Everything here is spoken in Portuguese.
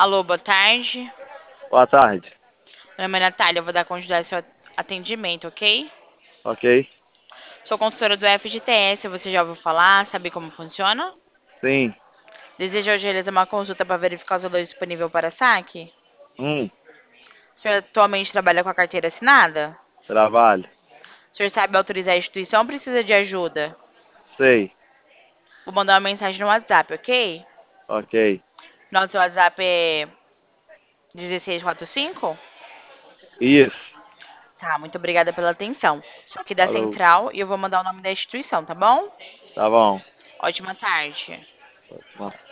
Alô, boa tarde. Boa tarde. Meu nome é Natália, eu vou dar continuidade ao seu atendimento, ok? Ok? Sou consultora do FGTS, você já ouviu falar? Sabe como funciona? Sim. Deseja hoje realizar uma consulta para verificar os valores disponíveis para saque? Hum, O senhor atualmente trabalha com a carteira assinada? trabalho. O senhor sabe autorizar a instituição ou precisa de ajuda? Sei. Vou mandar uma mensagem no WhatsApp, ok? Ok. Nosso WhatsApp é 1645? Isso. Tá, muito obrigada pela atenção. Sou aqui da Falou. Central e eu vou mandar o nome da instituição, tá bom? Tá bom. Ótima tarde. Ótima